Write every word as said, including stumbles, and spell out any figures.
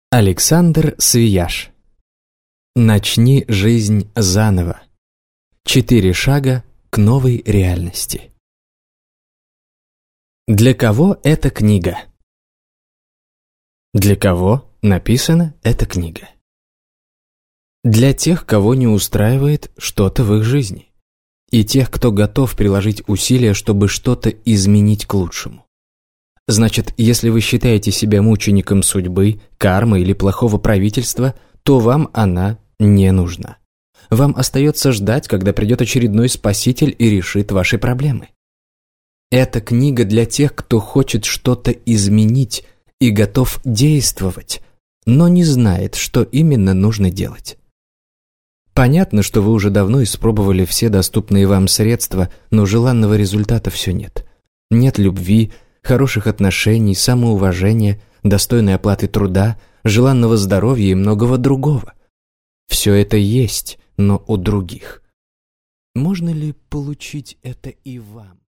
Александр Свияж. Начни жизнь заново. Четыре шага к новой реальности. Для кого эта книга? Для кого написана эта книга? Для тех, кого не устраивает что-то в их жизни, и тех, кто готов приложить усилия, чтобы что-то изменить к лучшему. Значит, если вы считаете себя мучеником судьбы, кармы или плохого правительства, то вам она не нужна. Вам остается ждать, когда придет очередной спаситель и решит ваши проблемы. Эта книга для тех, кто хочет что-то изменить и готов действовать, но не знает, что именно нужно делать. Понятно, что вы уже давно испробовали все доступные вам средства, но желанного результата все нет. Нет любви, хороших отношений, самоуважения, достойной оплаты труда, желанного здоровья и многого другого. Все это есть, но у других. Можно ли получить это и вам?